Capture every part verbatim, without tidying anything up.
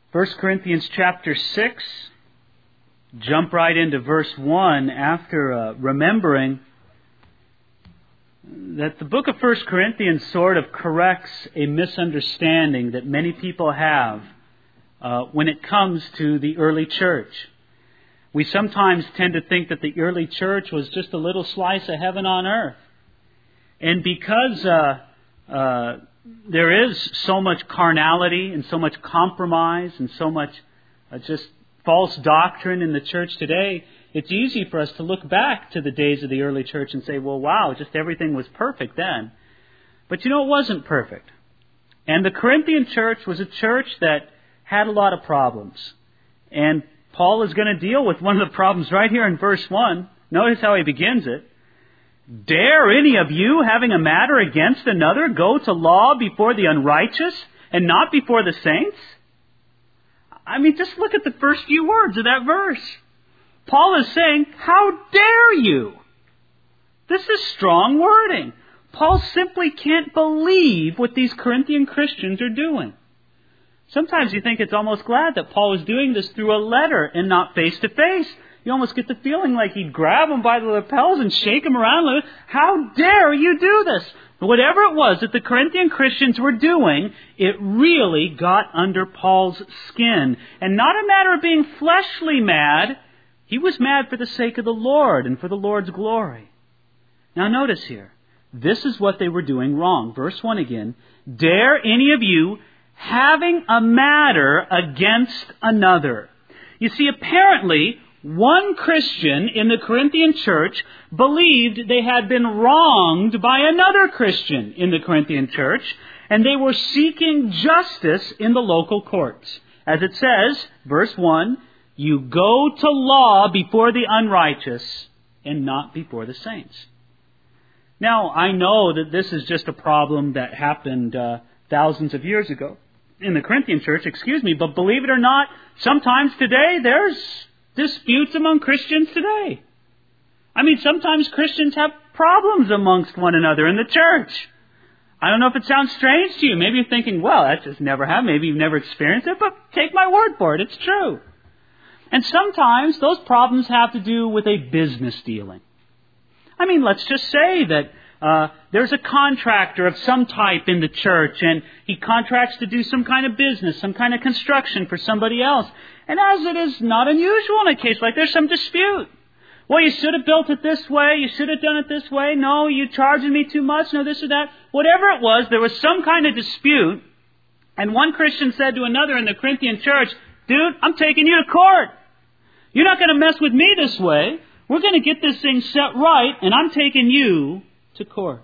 First Corinthians chapter six, jump right into verse one after uh, remembering that the book of First Corinthians sort of corrects a misunderstanding that many people have uh, when it comes to the early church. We sometimes tend to think that the early church was just a little slice of heaven on earth. And because uh, uh, there is so much carnality and so much compromise and so much uh, just false doctrine in the church today, it's easy for us to look back to the days of the early church and say, well, wow, just everything was perfect then. But you know, it wasn't perfect. And the Corinthian church was a church that had a lot of problems. And Paul is going to deal with one of the problems right here in verse one. Notice how he begins it. Dare any of you, having a matter against another, go to law before the unrighteous and not before the saints? I mean, just look at the first few words of that verse. Paul is saying, how dare you? This is strong wording. Paul simply can't believe what these Corinthian Christians are doing. Sometimes you think it's almost glad that Paul was doing this through a letter and not face to face. You almost get the feeling like he'd grab them by the lapels and shake them around. How dare you do this? Whatever it was that the Corinthian Christians were doing, it really got under Paul's skin. And not a matter of being fleshly mad. He was mad for the sake of the Lord and for the Lord's glory. Now notice here, this is what they were doing wrong. Verse one again. Dare any of you, having a matter against another. You see, apparently, one Christian in the Corinthian church believed they had been wronged by another Christian in the Corinthian church, and they were seeking justice in the local courts. As it says, verse one, you go to law before the unrighteous and not before the saints. Now, I know that this is just a problem that happened uh, thousands of years ago in the Corinthian church, excuse me, but believe it or not, sometimes today there's disputes among Christians today. I mean, sometimes Christians have problems amongst one another in the church. I don't know if it sounds strange to you. Maybe you're thinking, well, that just never happened. Maybe you've never experienced it, but take my word for it. It's true. And sometimes those problems have to do with a business dealing. I mean, let's just say that uh, there's a contractor of some type in the church, and he contracts to do some kind of business, some kind of construction for somebody else. And as it is not unusual in a case like there's some dispute. Well, you should have built it this way. You should have done it this way. No, you charging me too much. No, this or that. Whatever it was, there was some kind of dispute. And one Christian said to another in the Corinthian church, dude, I'm taking you to court. You're not going to mess with me this way. We're going to get this thing set right, and I'm taking you to court.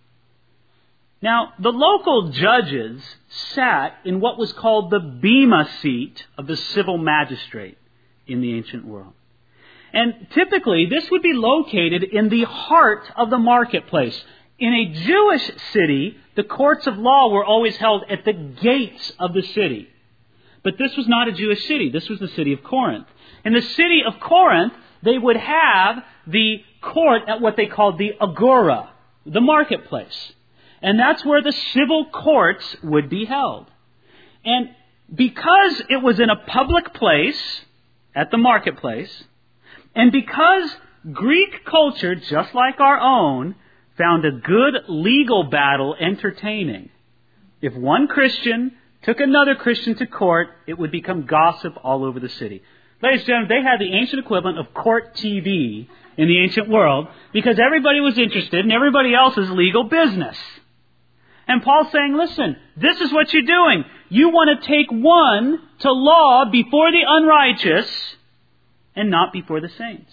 Now, the local judges sat in what was called the bema seat of the civil magistrate in the ancient world. And typically, this would be located in the heart of the marketplace. In a Jewish city, the courts of law were always held at the gates of the city. But this was not a Jewish city. This was the city of Corinth. In the city of Corinth, they would have the court at what they called the agora, the marketplace. And that's where the civil courts would be held. And because it was in a public place, at the marketplace, and because Greek culture, just like our own, found a good legal battle entertaining, if one Christian took another Christian to court, it would become gossip all over the city. Ladies and gentlemen, they had the ancient equivalent of court T V in the ancient world because everybody was interested in everybody else's legal business. And Paul's saying, listen, this is what you're doing. You want to take one to law before the unrighteous and not before the saints.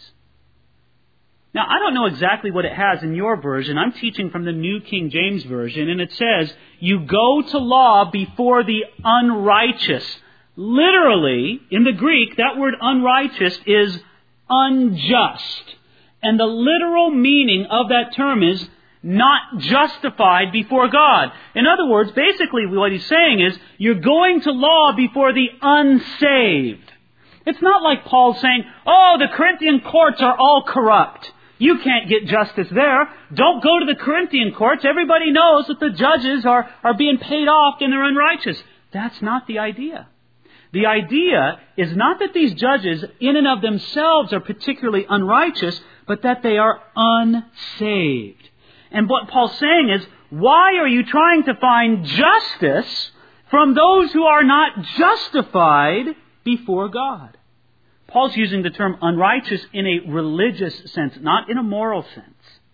Now, I don't know exactly what it has in your version. I'm teaching from the New King James Version, and it says, you go to law before the unrighteous. Literally, in the Greek, that word unrighteous is unjust. And the literal meaning of that term is not justified before God. In other words, basically what he's saying is, you're going to law before the unsaved. It's not like Paul saying, oh, the Corinthian courts are all corrupt. You can't get justice there. Don't go to the Corinthian courts. Everybody knows that the judges are, are being paid off and they're unrighteous. That's not the idea. The idea is not that these judges in and of themselves are particularly unrighteous, but that they are unsaved. And what Paul's saying is, why are you trying to find justice from those who are not justified before God? Paul's using the term unrighteous in a religious sense, not in a moral sense.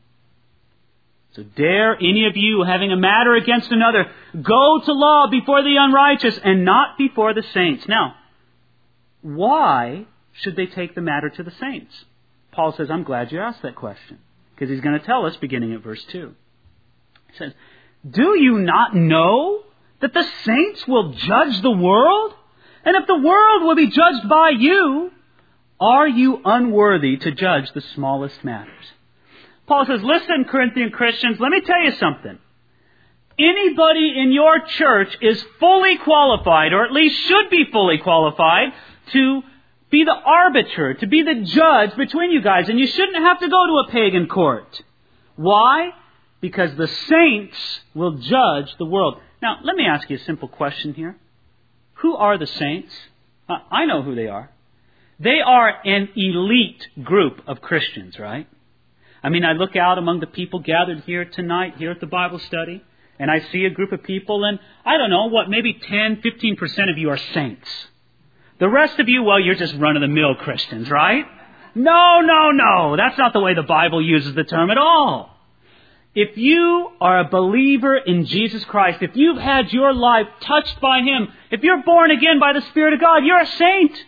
So dare any of you, having a matter against another, go to law before the unrighteous and not before the saints. Now, why should they take the matter to the saints? Paul says, I'm glad you asked that question, because he's going to tell us beginning at verse two. He says, do you not know that the saints will judge the world? And if the world will be judged by you, are you unworthy to judge the smallest matters? Paul says, listen, Corinthian Christians, let me tell you something. Anybody in your church is fully qualified, or at least should be fully qualified, to be the arbiter, to be the judge between you guys. And you shouldn't have to go to a pagan court. Why? Because the saints will judge the world. Now, let me ask you a simple question here. Who are the saints? Uh, I know who they are. They are an elite group of Christians, right? I mean, I look out among the people gathered here tonight, here at the Bible study, and I see a group of people, and I don't know, what, maybe ten, fifteen percent of you are saints. The rest of you, well, you're just run-of-the-mill Christians, right? No, no, no. That's not the way the Bible uses the term at all. If you are a believer in Jesus Christ, if you've had your life touched by Him, if you're born again by the Spirit of God, you're a saint.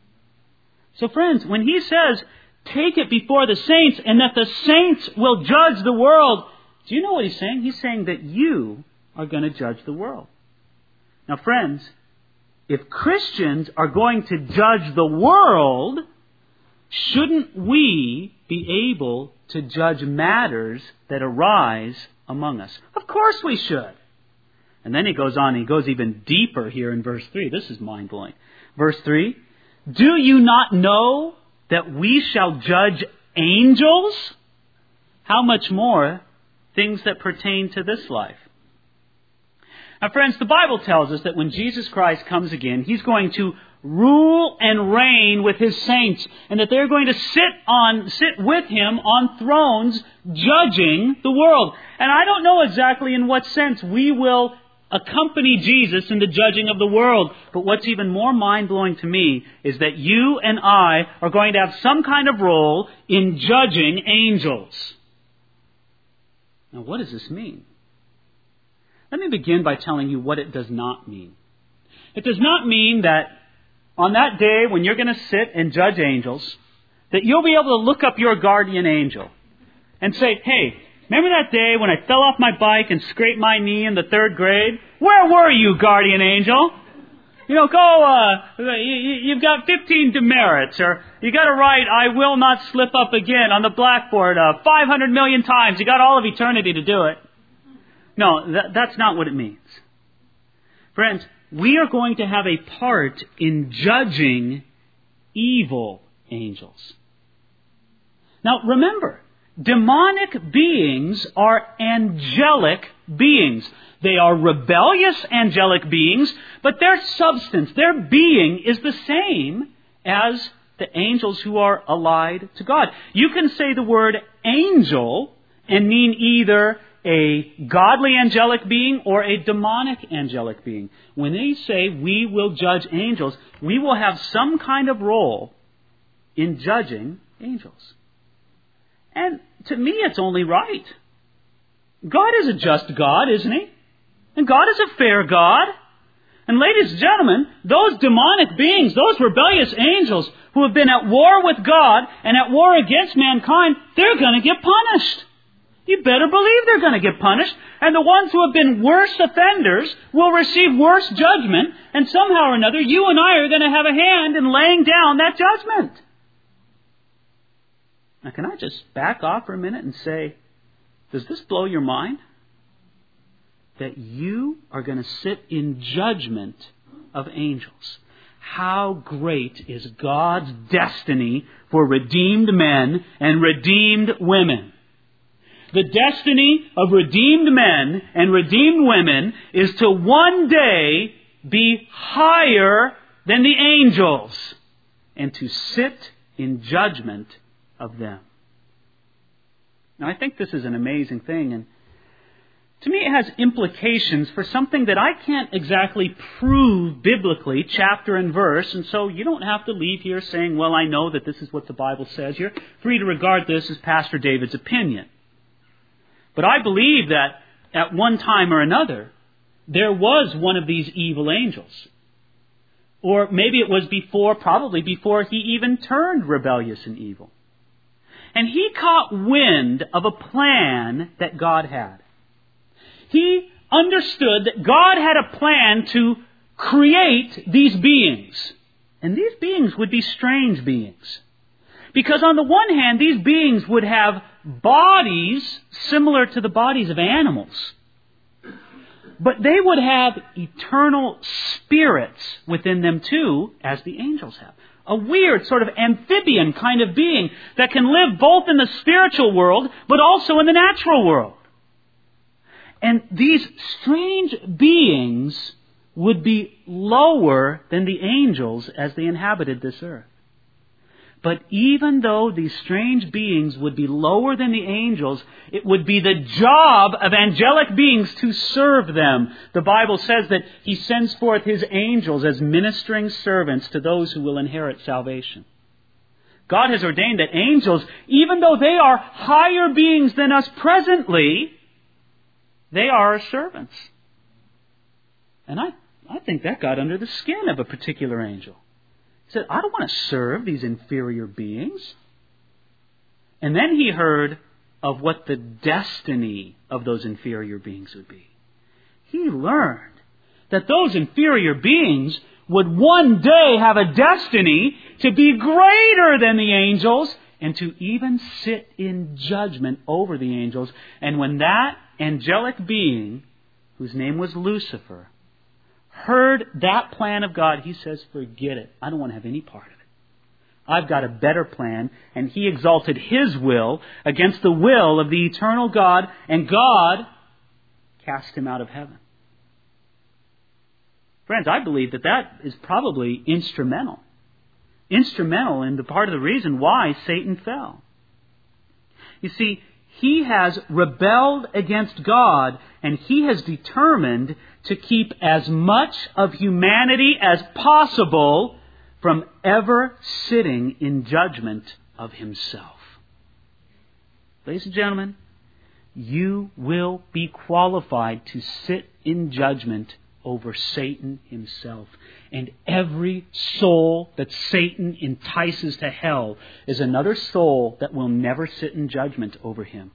So friends, when he says, take it before the saints and that the saints will judge the world, do you know what he's saying? He's saying that you are going to judge the world. Now friends, if Christians are going to judge the world, shouldn't we be able to judge matters that arise among us? Of course we should. And then he goes on, he goes even deeper here in verse three. This is mind-blowing. Verse three, do you not know that we shall judge angels? How much more things that pertain to this life? Now friends, the Bible tells us that when Jesus Christ comes again, He's going to rule and reign with His saints, and that they're going to sit on, sit with Him on thrones judging the world. And I don't know exactly in what sense we will accompany Jesus in the judging of the world. But what's even more mind-blowing to me is that you and I are going to have some kind of role in judging angels. Now, what does this mean? Let me begin by telling you what it does not mean. It does not mean that on that day when you're going to sit and judge angels, that you'll be able to look up your guardian angel and say, hey, remember that day when I fell off my bike and scraped my knee in the third grade? Where were you, guardian angel? You know, go, uh, you, you've got fifteen demerits, or you got to write, I will not slip up again on the blackboard uh, five hundred million times. You got all of eternity to do it. No, that, that's not what it means. Friends, we are going to have a part in judging evil angels. Now, remember, demonic beings are angelic beings. They are rebellious angelic beings, but their substance, their being is the same as the angels who are allied to God. You can say the word angel and mean either a godly angelic being or a demonic angelic being. When they say we will judge angels, we will have some kind of role in judging angels. And to me, it's only right. God is a just God, isn't He? And God is a fair God. And ladies and gentlemen, those demonic beings, those rebellious angels who have been at war with God and at war against mankind, they're going to get punished. You better believe they're going to get punished. And the ones who have been worse offenders will receive worse judgment. And somehow or another, you and I are going to have a hand in laying down that judgment. Now, can I just back off for a minute and say, does this blow your mind? That you are going to sit in judgment of angels. How great is God's destiny for redeemed men and redeemed women? The destiny of redeemed men and redeemed women is to one day be higher than the angels, and to sit in judgment of them. Now, I think this is an amazing thing, and to me it has implications for something that I can't exactly prove biblically, chapter and verse, and so you don't have to leave here saying, well, I know that this is what the Bible says. You're free to regard this as Pastor David's opinion. But I believe that at one time or another, there was one of these evil angels. Or maybe it was before, probably before he even turned rebellious and evil. And he caught wind of a plan that God had. He understood that God had a plan to create these beings. And these beings would be strange beings. Because on the one hand, these beings would have bodies similar to the bodies of animals. But they would have eternal spirits within them too, as the angels have. A weird sort of amphibian kind of being that can live both in the spiritual world, but also in the natural world. And these strange beings would be lower than the angels as they inhabited this earth. But even though these strange beings would be lower than the angels, it would be the job of angelic beings to serve them. The Bible says that He sends forth His angels as ministering servants to those who will inherit salvation. God has ordained that angels, even though they are higher beings than us presently, they are our servants. And I, I think that got under the skin of a particular angel. He said, I don't want to serve these inferior beings. And then he heard of what the destiny of those inferior beings would be. He learned that those inferior beings would one day have a destiny to be greater than the angels and to even sit in judgment over the angels. And when that angelic being, whose name was Lucifer, heard that plan of God, he says, forget it. I don't want to have any part of it. I've got a better plan. And he exalted his will against the will of the eternal God, and God cast him out of heaven. Friends, I believe that that is probably instrumental. Instrumental in the part of the reason why Satan fell. You see, he has rebelled against God, and he has determined to keep as much of humanity as possible from ever sitting in judgment of himself. Ladies and gentlemen, you will be qualified to sit in judgment over Satan himself. And every soul that Satan entices to hell is another soul that will never sit in judgment over him.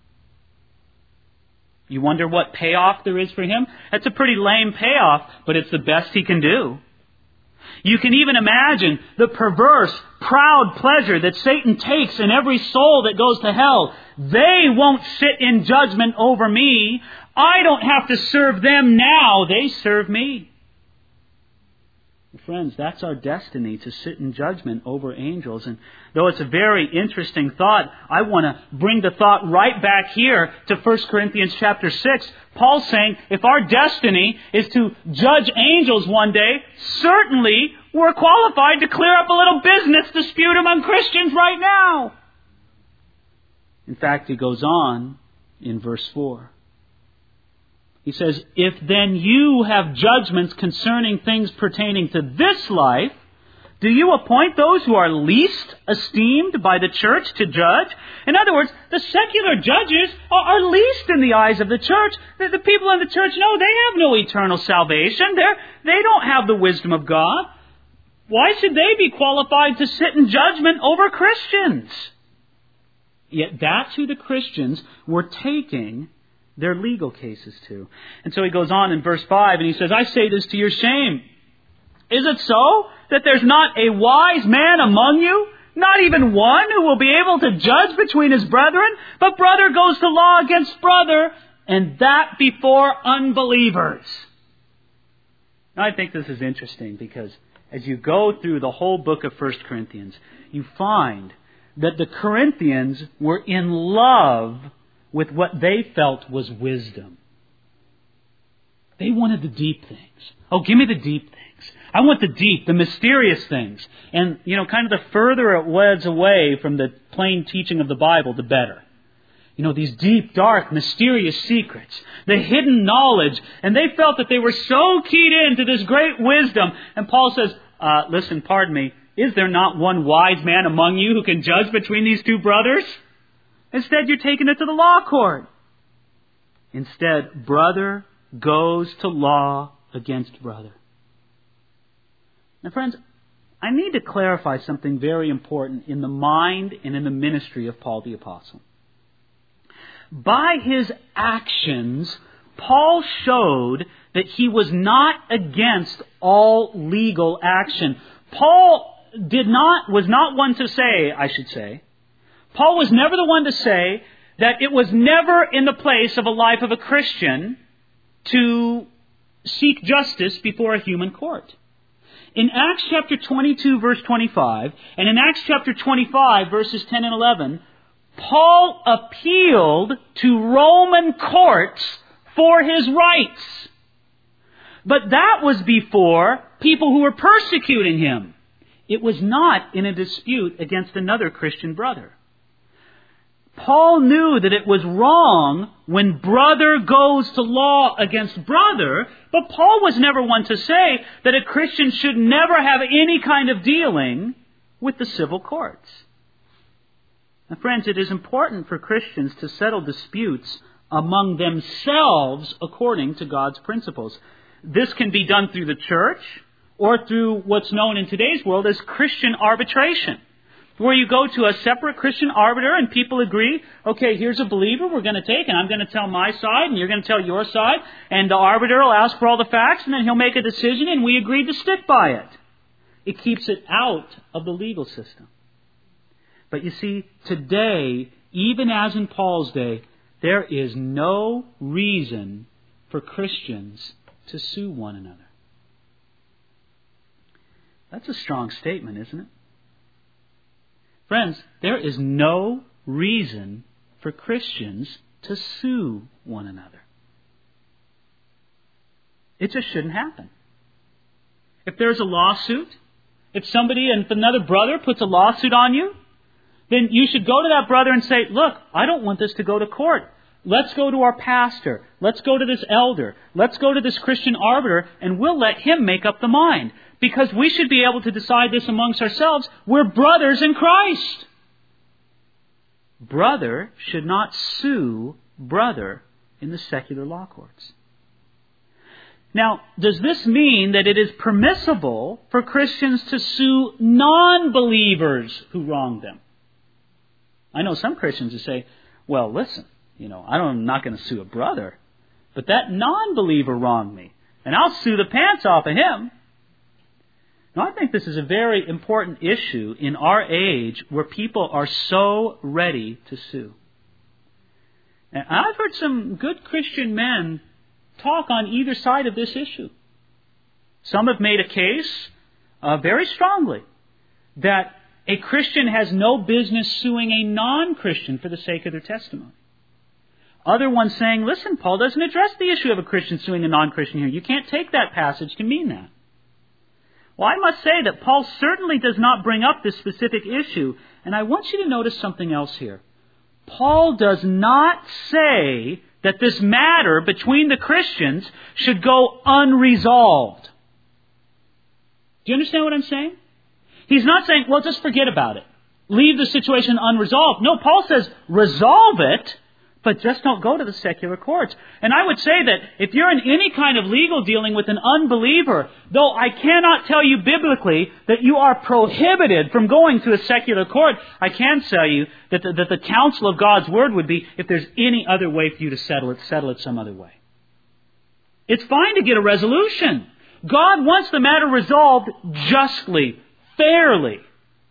You wonder what payoff there is for him? That's a pretty lame payoff, but it's the best he can do. You can even imagine the perverse, proud pleasure that Satan takes in every soul that goes to hell. They won't sit in judgment over me. I don't have to serve them now. They serve me. Friends, that's our destiny, to sit in judgment over angels. And though it's a very interesting thought, I want to bring the thought right back here to First Corinthians chapter six. Paul's saying, if our destiny is to judge angels one day, certainly we're qualified to clear up a little business dispute among Christians right now. In fact, he goes on in verse four. He says, if then you have judgments concerning things pertaining to this life, do you appoint those who are least esteemed by the church to judge? In other words, the secular judges are least in the eyes of the church. The people in the church know they have no eternal salvation. They're, they don't have the wisdom of God. Why should they be qualified to sit in judgment over Christians? Yet that's who the Christians were taking their legal cases to. And so he goes on in verse five and he says, I say this to your shame. Is it so that there's not a wise man among you? Not even one who will be able to judge between his brethren? But brother goes to law against brother, and that before unbelievers. Now I think this is interesting because as you go through the whole book of First Corinthians, you find that the Corinthians were in love with what they felt was wisdom. They wanted the deep things. Oh, give me the deep things. I want the deep, the mysterious things. And, you know, kind of the further it was away from the plain teaching of the Bible, the better. You know, these deep, dark, mysterious secrets, the hidden knowledge. And they felt that they were so keyed into this great wisdom. And Paul says, uh, listen, pardon me, is there not one wise man among you who can judge between these two brothers? Instead, you're taking it to the law court. Instead, brother goes to law against brother. Now, friends, I need to clarify something very important in the mind and in the ministry of Paul the Apostle. By his actions, Paul showed that he was not against all legal action. Paul did not, was not one to say, I should say, Paul was never the one to say that it was never in the place of a life of a Christian to seek justice before a human court. In Acts chapter twenty-two, verse twenty-five, and in Acts chapter twenty-five, verses ten and eleven, Paul appealed to Roman courts for his rights. But that was before people who were persecuting him. It was not in a dispute against another Christian brother. Paul knew that it was wrong when brother goes to law against brother, but Paul was never one to say that a Christian should never have any kind of dealing with the civil courts. Now, friends, it is important for Christians to settle disputes among themselves according to God's principles. This can be done through the church or through what's known in today's world as Christian arbitration, where you go to a separate Christian arbiter and people agree, okay, here's a believer we're going to take, and I'm going to tell my side, and you're going to tell your side, and the arbiter will ask for all the facts, and then he'll make a decision, and we agree to stick by it. It keeps it out of the legal system. But you see, today, even as in Paul's day, there is no reason for Christians to sue one another. That's a strong statement, isn't it? Friends, there is no reason for Christians to sue one another. It just shouldn't happen. If there's a lawsuit, if somebody and if another brother puts a lawsuit on you, then you should go to that brother and say, look, I don't want this to go to court. Let's go to our pastor. Let's go to this elder. Let's go to this Christian arbiter, and we'll let him make up the mind. Because we should be able to decide this amongst ourselves. We're brothers in Christ. Brother should not sue brother in the secular law courts. Now, does this mean that it is permissible for Christians to sue non-believers who wronged them? I know some Christians who say, well, listen, you know, I don't, I'm not going to sue a brother, but that non-believer wronged me, and I'll sue the pants off of him. Now, I think this is a very important issue in our age where people are so ready to sue. And I've heard some good Christian men talk on either side of this issue. Some have made a case uh, very strongly that a Christian has no business suing a non-Christian for the sake of their testimony. Other ones saying, listen, Paul doesn't address the issue of a Christian suing a non-Christian here. You can't take that passage to mean that. Well, I must say that Paul certainly does not bring up this specific issue. And I want you to notice something else here. Paul does not say that this matter between the Christians should go unresolved. Do you understand what I'm saying? He's not saying, well, just forget about it. Leave the situation unresolved. No, Paul says, resolve it, but just don't go to the secular courts. And I would say that if you're in any kind of legal dealing with an unbeliever, though I cannot tell you biblically that you are prohibited from going to a secular court, I can tell you that the, that the counsel of God's Word would be, if there's any other way for you to settle it, settle it some other way. It's fine to get a resolution. God wants the matter resolved justly, fairly.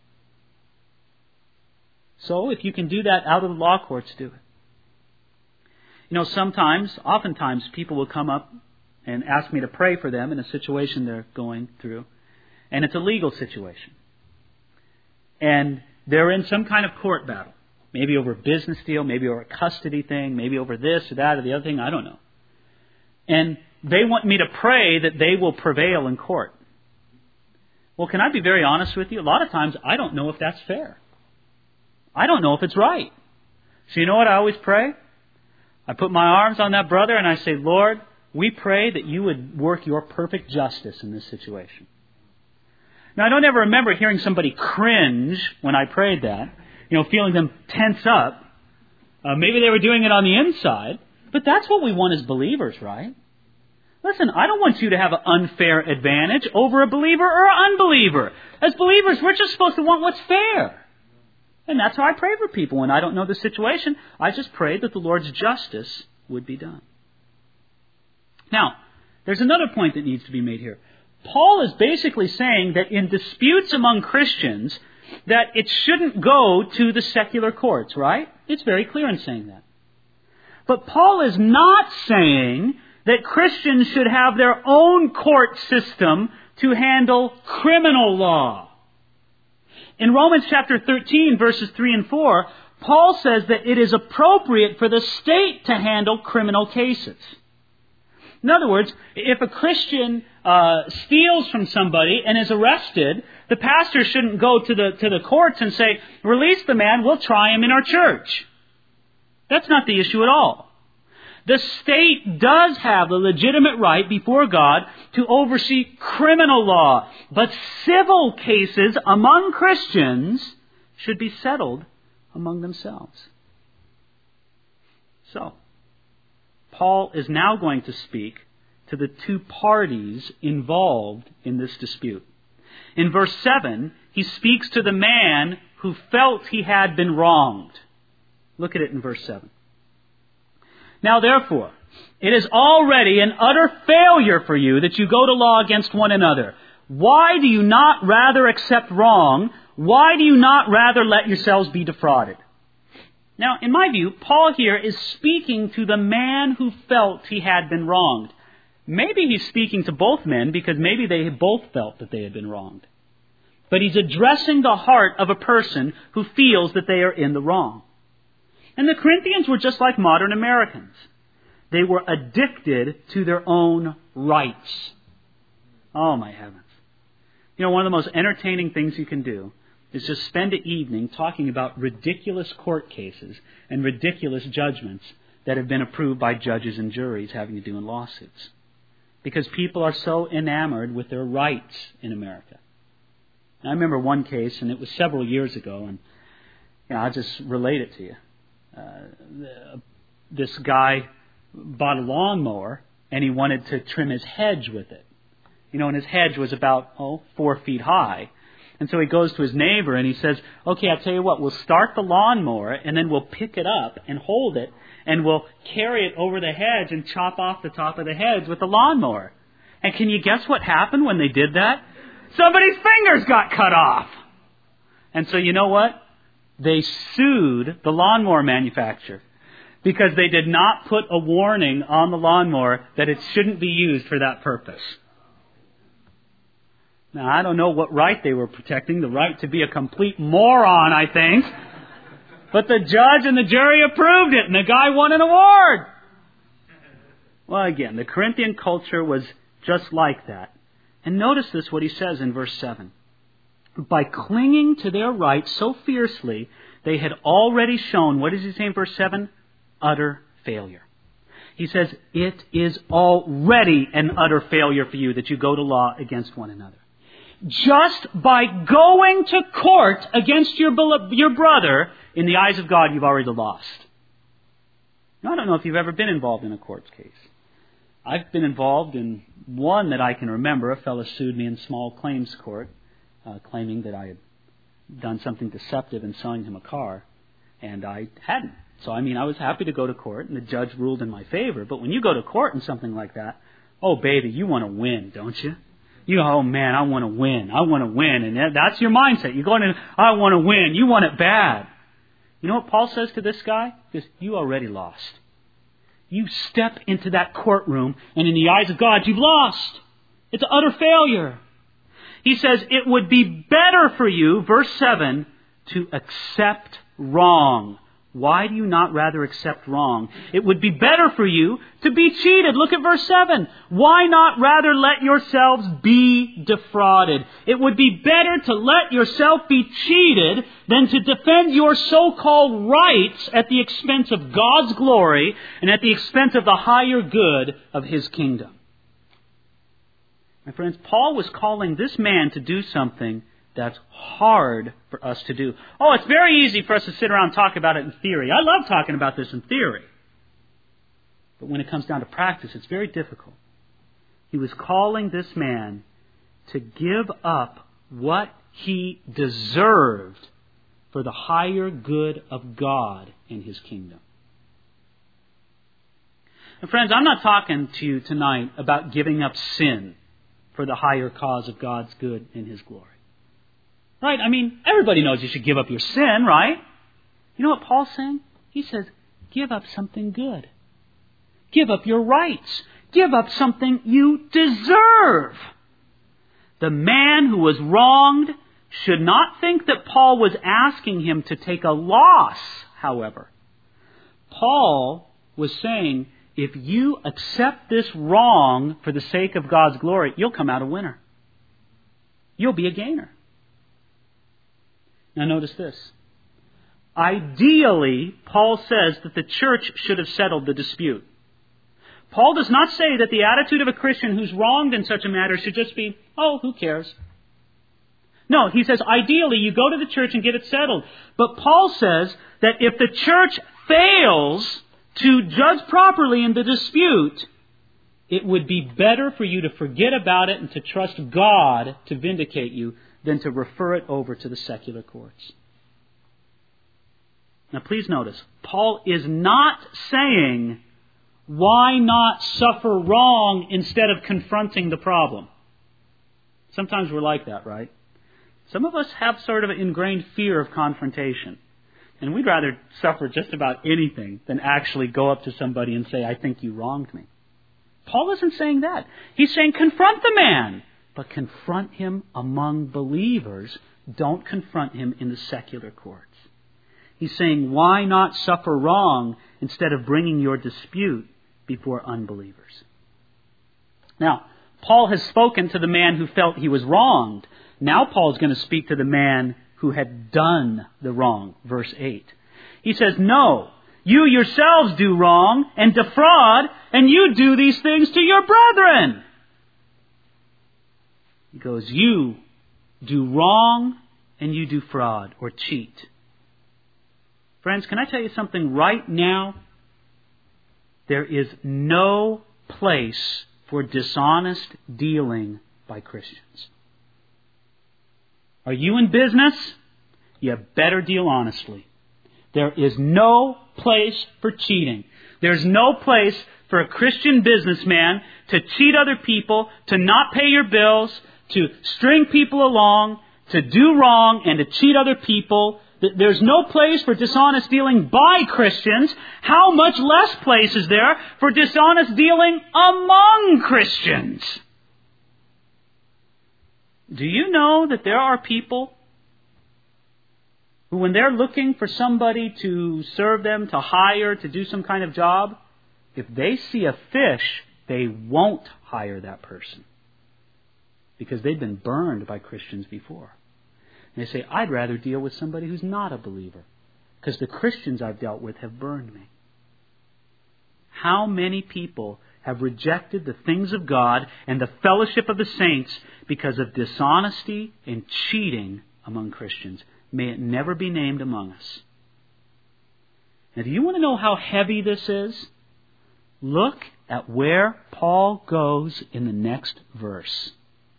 So if you can do that out of the law courts, do it. You know, sometimes, oftentimes, people will come up and ask me to pray for them in a situation they're going through. And it's a legal situation. And they're in some kind of court battle. Maybe over a business deal, maybe over a custody thing, maybe over this or that or the other thing, I don't know. And they want me to pray that they will prevail in court. Well, can I be very honest with you? A lot of times I don't know if that's fair. I don't know if it's right. So you know what I always pray? I put my arms on that brother and I say, Lord, we pray that you would work your perfect justice in this situation. Now, I don't ever remember hearing somebody cringe when I prayed that, you know, feeling them tense up. Uh, maybe they were doing it on the inside, but that's what we want as believers, right? Listen, I don't want you to have an unfair advantage over a believer or an unbeliever. As believers, we're just supposed to want what's fair. And that's how I pray for people. When I don't know the situation, I just pray that the Lord's justice would be done. Now, there's another point that needs to be made here. Paul is basically saying that in disputes among Christians, that it shouldn't go to the secular courts, right? It's very clear in saying that. But Paul is not saying that Christians should have their own court system to handle criminal law. In Romans chapter thirteen, verses three and four, Paul says that it is appropriate for the state to handle criminal cases. In other words, if a Christian uh, steals from somebody and is arrested, the pastor shouldn't go to the to the courts and say, release the man, we'll try him in our church. That's not the issue at all. The state does have the legitimate right before God to oversee criminal law, but civil cases among Christians should be settled among themselves. So, Paul is now going to speak to the two parties involved in this dispute. In verse seven, he speaks to the man who felt he had been wronged. Look at it in verse seven. Now therefore, it is already an utter failure for you that you go to law against one another. Why do you not rather accept wrong? Why do you not rather let yourselves be defrauded? Now, in my view, Paul here is speaking to the man who felt he had been wronged. Maybe he's speaking to both men because maybe they both felt that they had been wronged. But he's addressing the heart of a person who feels that they are in the wrong. And the Corinthians were just like modern Americans. They were addicted to their own rights. Oh, my heavens. You know, one of the most entertaining things you can do is just spend an evening talking about ridiculous court cases and ridiculous judgments that have been approved by judges and juries having to do in lawsuits. Because people are so enamored with their rights in America. I remember one case, and it was several years ago, and you know, I'll just relate it to you. Uh, this guy bought a lawnmower, and he wanted to trim his hedge with it. You know, and his hedge was about, oh, four feet high. And so he goes to his neighbor, and he says, okay, I'll tell you what, we'll start the lawnmower, and then we'll pick it up and hold it, and we'll carry it over the hedge and chop off the top of the hedge with the lawnmower. And can you guess what happened when they did that? Somebody's fingers got cut off. And so you know what? They sued the lawnmower manufacturer because they did not put a warning on the lawnmower that it shouldn't be used for that purpose. Now, I don't know what right they were protecting, the right to be a complete moron, I think. But the judge and the jury approved it, and the guy won an award. Well, again, the Corinthian culture was just like that. And notice this, what he says in verse seven. By clinging to their rights so fiercely, they had already shown, what does he say in verse seven? Utter failure. He says, it is already an utter failure for you that you go to law against one another. Just by going to court against your, your brother, in the eyes of God, you've already lost. Now, I don't know if you've ever been involved in a court case. I've been involved in one that I can remember. A fellow sued me in small claims court, uh, claiming that I had done something deceptive in selling him a car, and I hadn't. So, I mean, I was happy to go to court, and the judge ruled in my favor. But when you go to court and something like that, oh, baby, you want to win, don't you? You, oh, man, I want to win. I want to win. And that's your mindset. You're going to, I want to win. You want it bad. You know what Paul says to this guy? He says, you already lost. You step into that courtroom, and in the eyes of God, you've lost. It's an utter failure. He says, it would be better for you, verse seven, to accept wrong. Why do you not rather accept wrong? It would be better for you to be cheated. Look at verse seven. Why not rather let yourselves be defrauded? It would be better to let yourself be cheated than to defend your so-called rights at the expense of God's glory and at the expense of the higher good of His kingdom. My friends, Paul was calling this man to do something that's hard for us to do. Oh, it's very easy for us to sit around and talk about it in theory. I love talking about this in theory. But when it comes down to practice, it's very difficult. He was calling this man to give up what he deserved for the higher good of God and His kingdom. And friends, I'm not talking to you tonight about giving up sin for the higher cause of God's good and His glory. Right? I mean, everybody knows you should give up your sin, right? You know what Paul's saying? He says, give up something good. Give up your rights. Give up something you deserve. The man who was wronged should not think that Paul was asking him to take a loss, however. Paul was saying, if you accept this wrong for the sake of God's glory, you'll come out a winner. You'll be a gainer. Now notice this. Ideally, Paul says that the church should have settled the dispute. Paul does not say that the attitude of a Christian who's wronged in such a matter should just be, oh, who cares? No, he says ideally you go to the church and get it settled. But Paul says that if the church fails to judge properly in the dispute, it would be better for you to forget about it and to trust God to vindicate you than to refer it over to the secular courts. Now please notice, Paul is not saying, why not suffer wrong instead of confronting the problem? Sometimes we're like that, right? Some of us have sort of an ingrained fear of confrontation. And we'd rather suffer just about anything than actually go up to somebody and say, I think you wronged me. Paul isn't saying that. He's saying confront the man. But confront him among believers. Don't confront him in the secular courts. He's saying, why not suffer wrong instead of bringing your dispute before unbelievers? Now, Paul has spoken to the man who felt he was wronged. Now Paul's going to speak to the man who had done the wrong. Verse eight. He says, no, you yourselves do wrong and defraud, and you do these things to your brethren. He goes, you do wrong and you do fraud or cheat. Friends, can I tell you something right now? There is no place for dishonest dealing by Christians. Are you in business? You better deal honestly. There is no place for cheating. There's no place for a Christian businessman to cheat other people, to not pay your bills, to string people along, to do wrong and to cheat other people. There's no place for dishonest dealing by Christians. How much less place is there for dishonest dealing among Christians? Do you know that there are people who, when they're looking for somebody to serve them, to hire, to do some kind of job, if they see a fish, they won't hire that person because they've been burned by Christians before. And they say, I'd rather deal with somebody who's not a believer because the Christians I've dealt with have burned me. How many people have rejected the things of God and the fellowship of the saints because of dishonesty and cheating among Christians? May it never be named among us. Now, do you want to know how heavy this is? Look at where Paul goes in the next verse.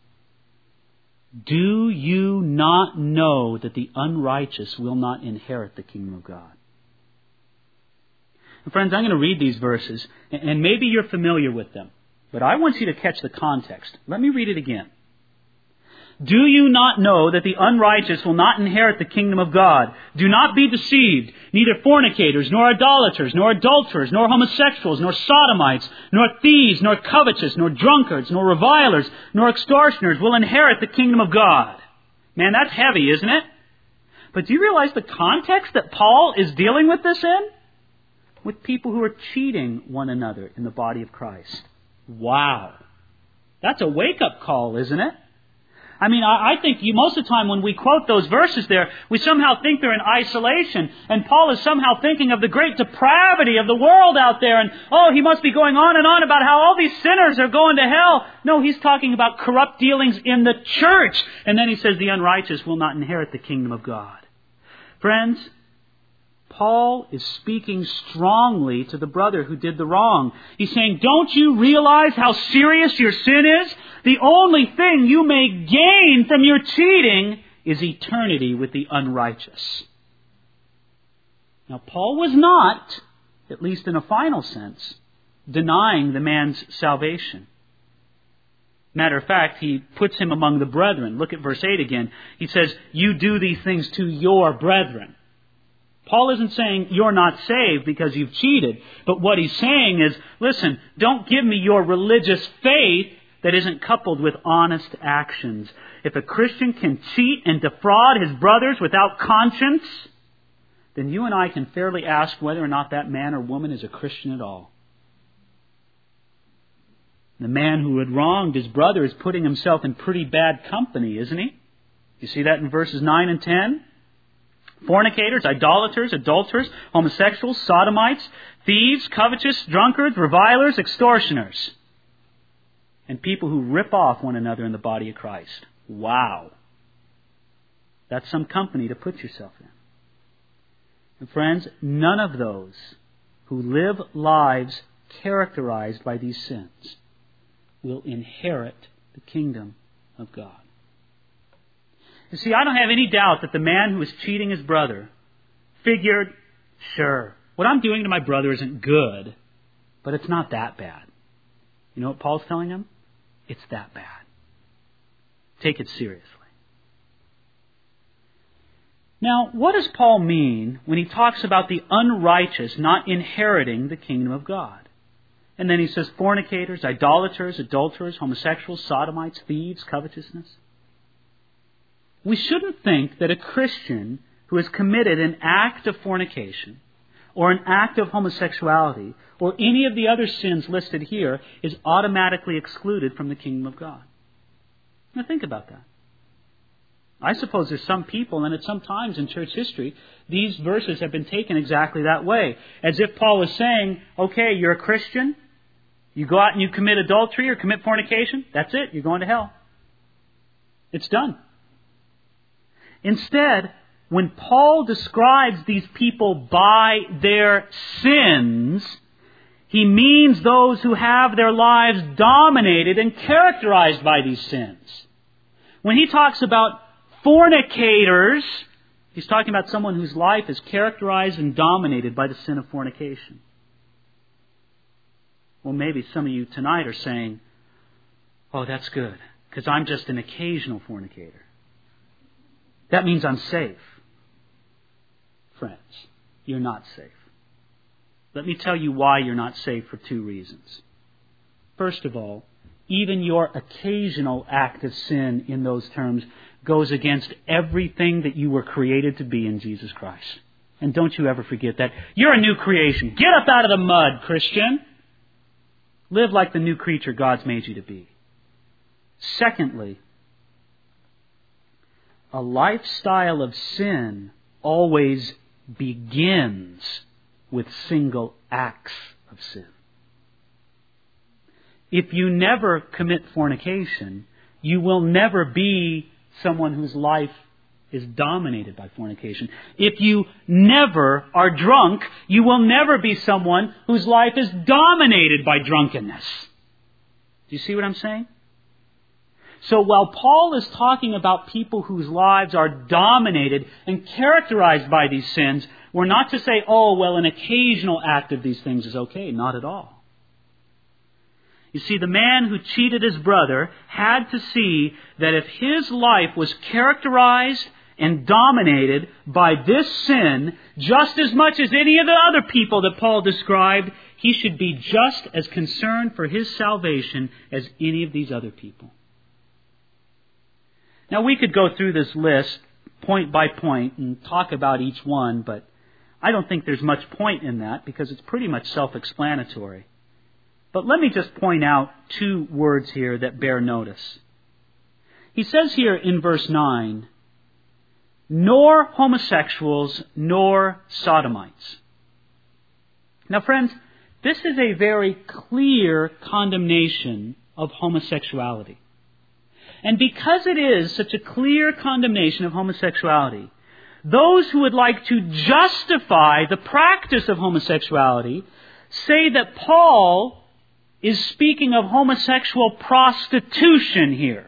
Do you not know that the unrighteous will not inherit the kingdom of God? And friends, I'm going to read these verses, and maybe you're familiar with them, but I want you to catch the context. Let me read it again. Do you not know that the unrighteous will not inherit the kingdom of God? Do not be deceived. Neither fornicators, nor idolaters, nor adulterers, nor homosexuals, nor sodomites, nor thieves, nor covetous, nor drunkards, nor revilers, nor extortioners will inherit the kingdom of God. Man, that's heavy, isn't it? But do you realize the context that Paul is dealing with this in? With people who are cheating one another in the body of Christ. Wow. That's a wake-up call, isn't it? I mean, I, I think you, most of the time when we quote those verses there, we somehow think they're in isolation. And Paul is somehow thinking of the great depravity of the world out there. And, oh, he must be going on and on about how all these sinners are going to hell. No, he's talking about corrupt dealings in the church. And then he says the unrighteous will not inherit the kingdom of God. Friends, Paul is speaking strongly to the brother who did the wrong. He's saying, don't you realize how serious your sin is? The only thing you may gain from your cheating is eternity with the unrighteous. Now, Paul was not, at least in a final sense, denying the man's salvation. Matter of fact, he puts him among the brethren. Look at verse eight again. He says, you do these things to your brethren. Paul isn't saying you're not saved because you've cheated. But what he's saying is, listen, don't give me your religious faith that isn't coupled with honest actions. If a Christian can cheat and defraud his brothers without conscience, then you and I can fairly ask whether or not that man or woman is a Christian at all. The man who had wronged his brother is putting himself in pretty bad company, isn't he? You see that in verses nine and ten? Fornicators, idolaters, adulterers, homosexuals, sodomites, thieves, covetous, drunkards, revilers, extortioners, and people who rip off one another in the body of Christ. Wow. That's some company to put yourself in. And friends, none of those who live lives characterized by these sins will inherit the kingdom of God. You see, I don't have any doubt that the man who was cheating his brother figured, sure, what I'm doing to my brother isn't good, but it's not that bad. You know what Paul's telling him? It's that bad. Take it seriously. Now, what does Paul mean when he talks about the unrighteous not inheriting the kingdom of God? And then he says fornicators, idolaters, adulterers, homosexuals, sodomites, thieves, covetousness. We shouldn't think that a Christian who has committed an act of fornication or an act of homosexuality or any of the other sins listed here is automatically excluded from the kingdom of God. Now think about that. I suppose there's some people, and at some times in church history, these verses have been taken exactly that way. As if Paul was saying, okay, you're a Christian, you go out and you commit adultery or commit fornication, that's it, you're going to hell. It's done. Instead, when Paul describes these people by their sins, he means those who have their lives dominated and characterized by these sins. When he talks about fornicators, he's talking about someone whose life is characterized and dominated by the sin of fornication. Well, maybe some of you tonight are saying, oh, that's good, because I'm just an occasional fornicator. That means I'm safe. Friends, you're not safe. Let me tell you why you're not safe for two reasons. First of all, even your occasional act of sin in those terms goes against everything that you were created to be in Jesus Christ. And don't you ever forget that. You're a new creation. Get up out of the mud, Christian. Live like the new creature God's made you to be. Secondly, a lifestyle of sin always begins with single acts of sin. If you never commit fornication, you will never be someone whose life is dominated by fornication. If you never are drunk, you will never be someone whose life is dominated by drunkenness. Do you see what I'm saying? So while Paul is talking about people whose lives are dominated and characterized by these sins, we're not to say, oh, well, an occasional act of these things is okay. Not at all. You see, the man who cheated his brother had to see that if his life was characterized and dominated by this sin just as much as any of the other people that Paul described, he should be just as concerned for his salvation as any of these other people. Now, we could go through this list point by point and talk about each one, but I don't think there's much point in that because it's pretty much self-explanatory. But let me just point out two words here that bear notice. He says here in verse nine, nor homosexuals, nor sodomites. Now, friends, this is a very clear condemnation of homosexuality. And because it is such a clear condemnation of homosexuality, those who would like to justify the practice of homosexuality say that Paul is speaking of homosexual prostitution here.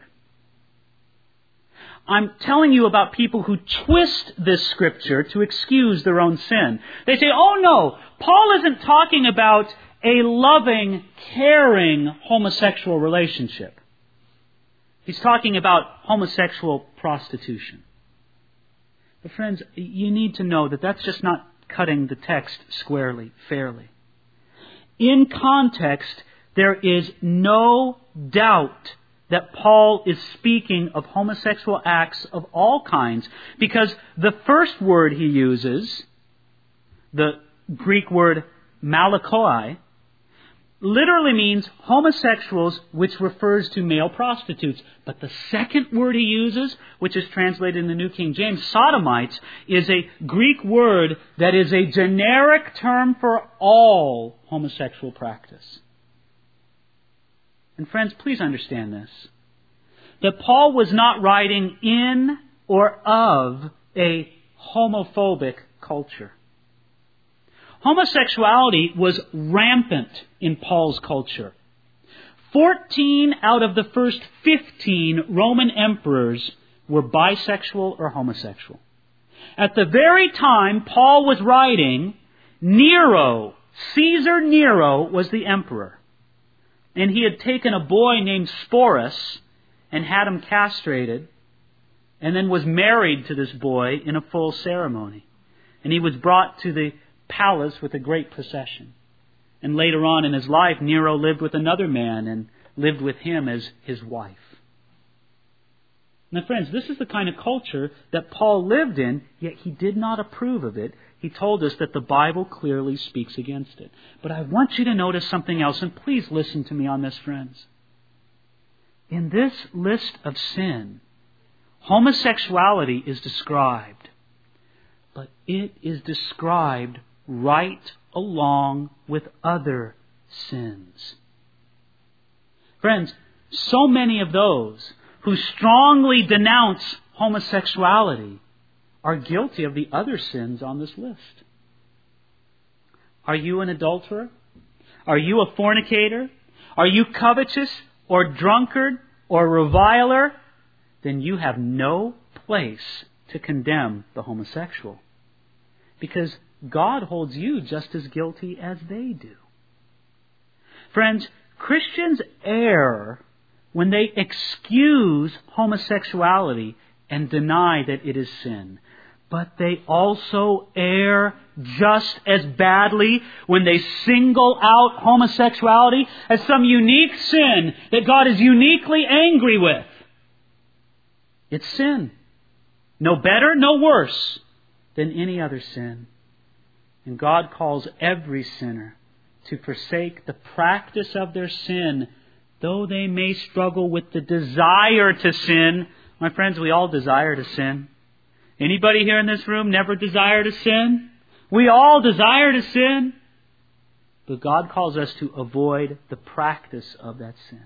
I'm telling you about people who twist this scripture to excuse their own sin. They say, oh no, Paul isn't talking about a loving, caring homosexual relationship. He's talking about homosexual prostitution. But friends, you need to know that that's just not cutting the text squarely, fairly. In context, there is no doubt that Paul is speaking of homosexual acts of all kinds, because the first word he uses, the Greek word malakoi, literally means homosexuals, which refers to male prostitutes. But the second word he uses, which is translated in the New King James, sodomites, is a Greek word that is a generic term for all homosexual practice. And friends, please understand this, that Paul was not writing in or of a homophobic culture. Homosexuality was rampant in Paul's culture. Fourteen out of the first fifteen Roman emperors were bisexual or homosexual. At the very time Paul was writing, Nero, Caesar Nero, was the emperor. And he had taken a boy named Sporus and had him castrated, and then was married to this boy in a full ceremony. And he was brought to the palace with a great procession. And later on in his life, Nero lived with another man and lived with him as his wife. Now, friends, this is the kind of culture that Paul lived in, yet he did not approve of it. He told us that the Bible clearly speaks against it. But I want you to notice something else, and please listen to me on this, friends. In this list of sin, homosexuality is described, but it is described right along with other sins. Friends, so many of those who strongly denounce homosexuality are guilty of the other sins on this list. Are you an adulterer? Are you a fornicator? Are you covetous or drunkard or reviler? Then you have no place to condemn the homosexual, because God holds you just as guilty as they do. Friends, Christians err when they excuse homosexuality and deny that it is sin. But they also err just as badly when they single out homosexuality as some unique sin that God is uniquely angry with. It's sin. No better, no worse than any other sin. And God calls every sinner to forsake the practice of their sin, though they may struggle with the desire to sin. My friends, we all desire to sin. Anybody here in this room never desire to sin? We all desire to sin. But God calls us to avoid the practice of that sin.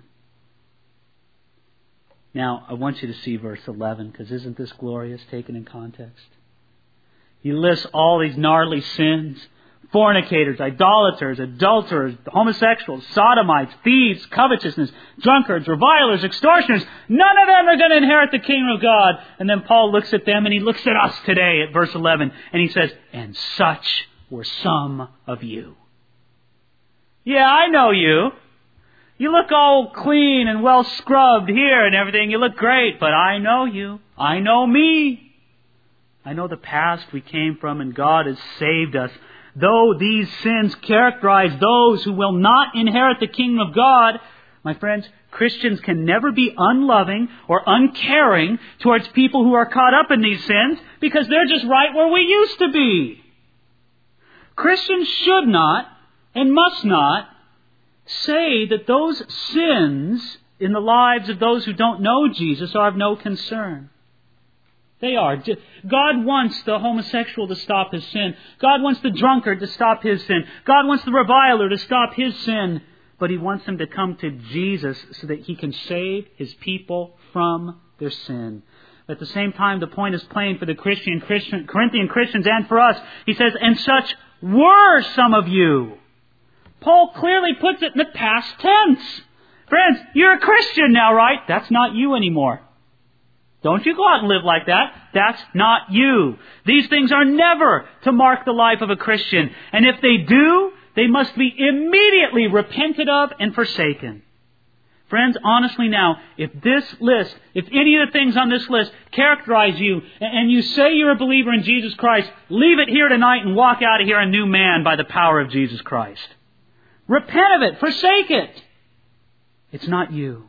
Now, I want you to see verse eleven, because isn't this glorious taken in context? He lists all these gnarly sins. Fornicators, idolaters, adulterers, homosexuals, sodomites, thieves, covetousness, drunkards, revilers, extortioners. None of them are going to inherit the kingdom of God. And then Paul looks at them and he looks at us today at verse eleven. And he says, and such were some of you. Yeah, I know you. You look all clean and well scrubbed here and everything. You look great, but I know you. I know me. I know the past we came from, and God has saved us. Though these sins characterize those who will not inherit the kingdom of God, my friends, Christians can never be unloving or uncaring towards people who are caught up in these sins because they're just right where we used to be. Christians should not and must not say that those sins in the lives of those who don't know Jesus are of no concern. They are. God wants the homosexual to stop his sin. God wants the drunkard to stop his sin. God wants the reviler to stop his sin. But He wants them to come to Jesus so that He can save His people from their sin. At the same time, the point is plain for the Christian, Christian, Corinthian Christians and for us. He says, and such were some of you. Paul clearly puts it in the past tense. Friends, you're a Christian now, right? That's not you anymore. Don't you go out and live like that. That's not you. These things are never to mark the life of a Christian. And if they do, they must be immediately repented of and forsaken. Friends, honestly now, if this list, if any of the things on this list characterize you, and you say you're a believer in Jesus Christ, leave it here tonight and walk out of here a new man by the power of Jesus Christ. Repent of it. Forsake it. It's not you.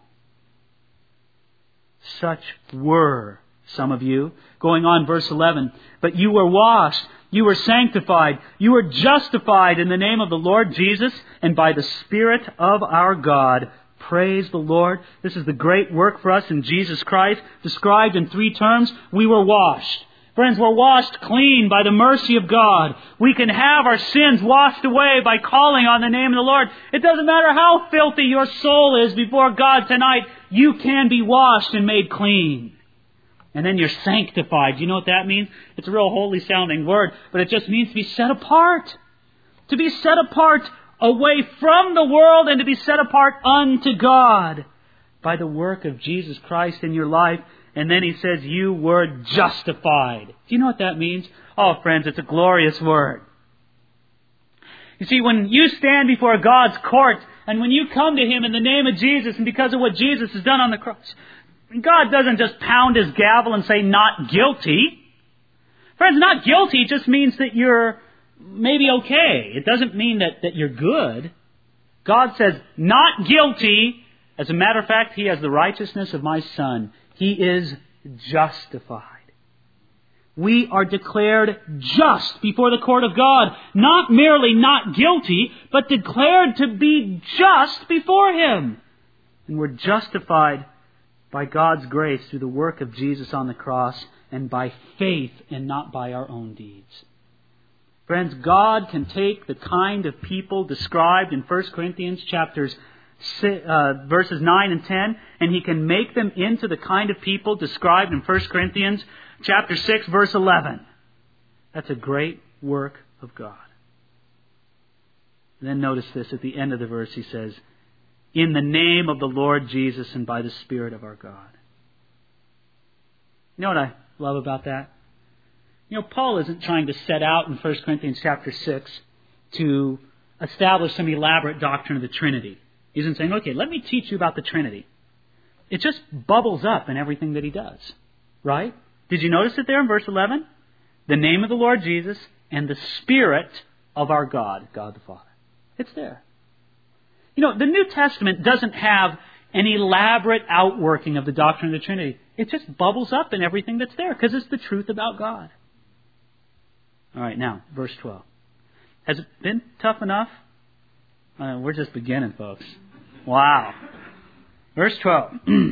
Such were some of you. Going on, verse eleven. But you were washed, you were sanctified, you were justified in the name of the Lord Jesus and by the Spirit of our God. Praise the Lord. This is the great work for us in Jesus Christ. Described in three terms. We were washed. Friends, we're washed clean by the mercy of God. We can have our sins washed away by calling on the name of the Lord. It doesn't matter how filthy your soul is before God tonight. You can be washed and made clean. And then you're sanctified. You know what that means? It's a real holy sounding word, but it just means to be set apart. To be set apart away from the world and to be set apart unto God by the work of Jesus Christ in your life. And then he says, you were justified. Do you know what that means? Oh, friends, it's a glorious word. You see, when you stand before God's court and when you come to Him in the name of Jesus and because of what Jesus has done on the cross, God doesn't just pound His gavel and say, not guilty. Friends, not guilty just means that you're maybe okay. It doesn't mean that, that you're good. God says, not guilty. As a matter of fact, He has the righteousness of my Son. He is justified. We are declared just before the court of God. Not merely not guilty, but declared to be just before Him. And we're justified by God's grace through the work of Jesus on the cross and by faith and not by our own deeds. Friends, God can take the kind of people described in First Corinthians chapters Uh, verses nine and ten, and He can make them into the kind of people described in First Corinthians chapter six, verse eleven. That's a great work of God. And then notice this at the end of the verse. He says, in the name of the Lord Jesus and by the Spirit of our God. You know what I love about that? You know, Paul isn't trying to set out in First Corinthians chapter six to establish some elaborate doctrine of the Trinity. He isn't saying, okay, let me teach you about the Trinity. It just bubbles up in everything that he does. Right? Did you notice it there in verse eleven? The name of the Lord Jesus and the Spirit of our God, God the Father. It's there. You know, the New Testament doesn't have an elaborate outworking of the doctrine of the Trinity. It just bubbles up in everything that's there because it's the truth about God. All right, now, verse twelve. Has it been tough enough? Uh, we're just beginning, folks. Wow. Verse twelve.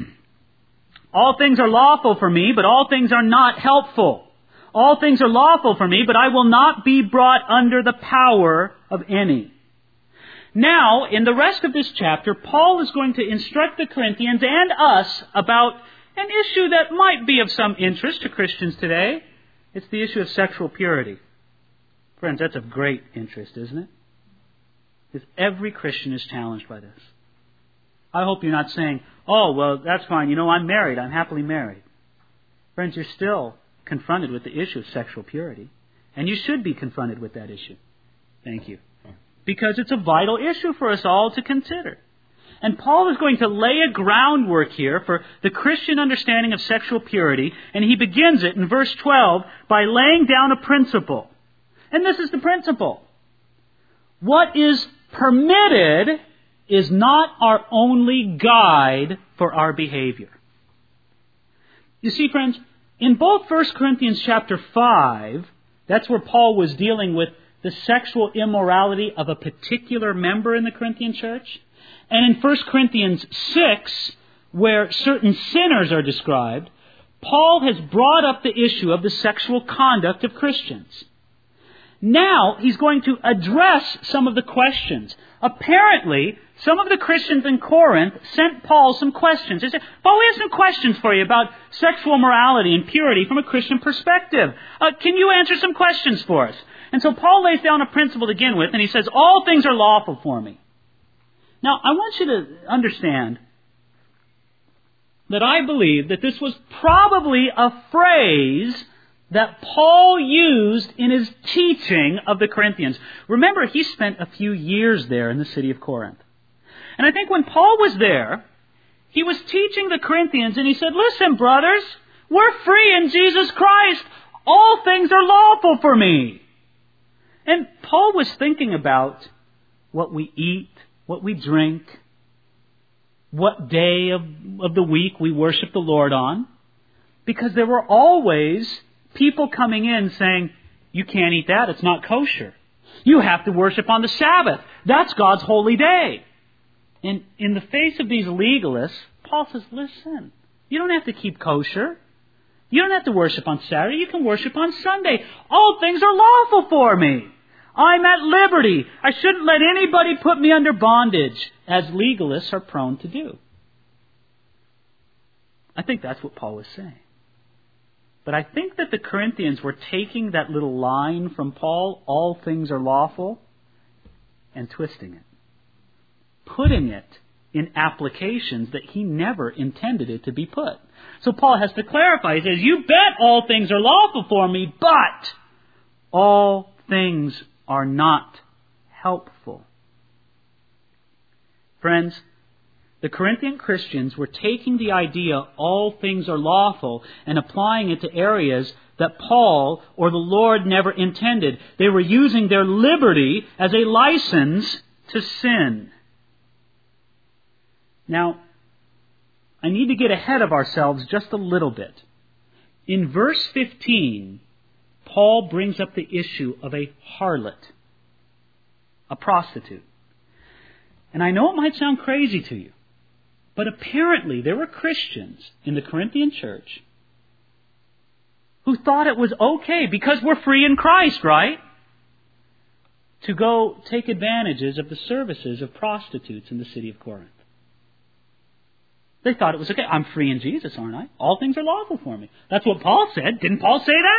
All things are lawful for me, but all things are not helpful. All things are lawful for me, but I will not be brought under the power of any. Now, in the rest of this chapter, Paul is going to instruct the Corinthians and us about an issue that might be of some interest to Christians today. It's the issue of sexual purity. Friends, that's of great interest, isn't it? Because every Christian is challenged by this. I hope you're not saying, oh, well, that's fine. You know, I'm married. I'm happily married. Friends, you're still confronted with the issue of sexual purity. And you should be confronted with that issue. Thank you. Because it's a vital issue for us all to consider. And Paul is going to lay a groundwork here for the Christian understanding of sexual purity. And he begins it in verse twelve by laying down a principle. And this is the principle. What is permitted is not our only guide for our behavior. You see, friends, in both First Corinthians chapter five, that's where Paul was dealing with the sexual immorality of a particular member in the Corinthian church, and in First Corinthians six, where certain sinners are described, Paul has brought up the issue of the sexual conduct of Christians. Now, he's going to address some of the questions. Apparently, some of the Christians in Corinth sent Paul some questions. They said, Paul, we have some questions for you about sexual morality and purity from a Christian perspective. Uh, can you answer some questions for us? And so Paul lays down a principle to begin with, and he says, all things are lawful for me. Now, I want you to understand that I believe that this was probably a phrase that Paul used in his teaching of the Corinthians. Remember, he spent a few years there in the city of Corinth. And I think when Paul was there, he was teaching the Corinthians, and he said, listen, brothers, we're free in Jesus Christ. All things are lawful for me. And Paul was thinking about what we eat, what we drink, what day of, of the week we worship the Lord on. Because there were always people coming in saying, you can't eat that, it's not kosher. You have to worship on the Sabbath. That's God's holy day. And in the face of these legalists, Paul says, listen, you don't have to keep kosher. You don't have to worship on Saturday. You can worship on Sunday. All things are lawful for me. I'm at liberty. I shouldn't let anybody put me under bondage, as legalists are prone to do. I think that's what Paul was saying. But I think that the Corinthians were taking that little line from Paul, all things are lawful, and twisting it. Putting it in applications that he never intended it to be put. So Paul has to clarify. He says, you bet all things are lawful for me, but all things are not helpful. Friends, the Corinthian Christians were taking the idea, all things are lawful, and applying it to areas that Paul or the Lord never intended. They were using their liberty as a license to sin. Now, I need to get ahead of ourselves just a little bit. In verse fifteen, Paul brings up the issue of a harlot, a prostitute. And I know it might sound crazy to you, but apparently there were Christians in the Corinthian church who thought it was okay, because we're free in Christ, right? To go take advantages of the services of prostitutes in the city of Corinth. They thought it was okay. I'm free in Jesus, aren't I? All things are lawful for me. That's what Paul said. Didn't Paul say that?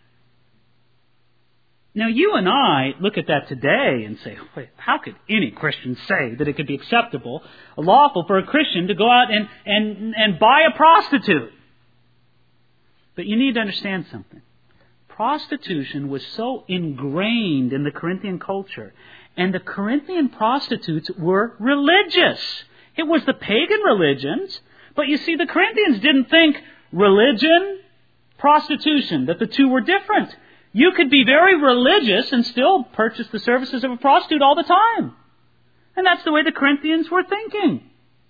Now, you and I look at that today and say, wait, how could any Christian say that it could be acceptable, lawful for a Christian to go out and, and, and buy a prostitute? But you need to understand something. Prostitution was so ingrained in the Corinthian culture, and the Corinthian prostitutes were religious. It was the pagan religions, but you see, the Corinthians didn't think religion, prostitution, that the two were different. You could be very religious and still purchase the services of a prostitute all the time. And that's the way the Corinthians were thinking.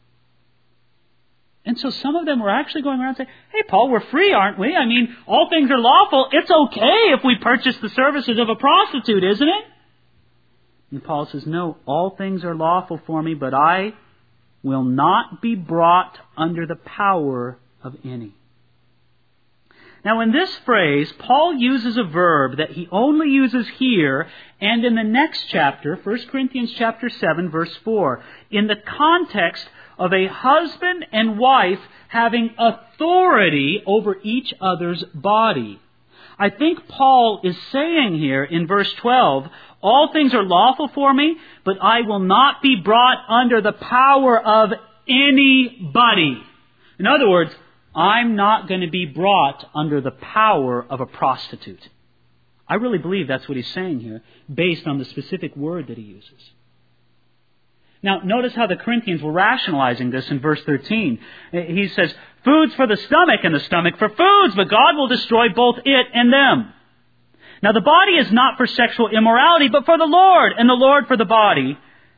And so some of them were actually going around saying, hey, Paul, we're free, aren't we? I mean, all things are lawful. It's okay if we purchase the services of a prostitute, isn't it? And Paul says, no, all things are lawful for me, but I will not be brought under the power of any. Now, in this phrase, Paul uses a verb that he only uses here and in the next chapter, First Corinthians chapter seven, verse four, in the context of a husband and wife having authority over each other's body. I think Paul is saying here in verse twelve, all things are lawful for me, but I will not be brought under the power of anybody. In other words, I'm not going to be brought under the power of a prostitute. I really believe that's what he's saying here, based on the specific word that he uses. Now, notice how the Corinthians were rationalizing this in verse thirteen. He says, food's for the stomach and the stomach for foods, but God will destroy both it and them. Now, the body is not for sexual immorality, but for the Lord, and the Lord for the body.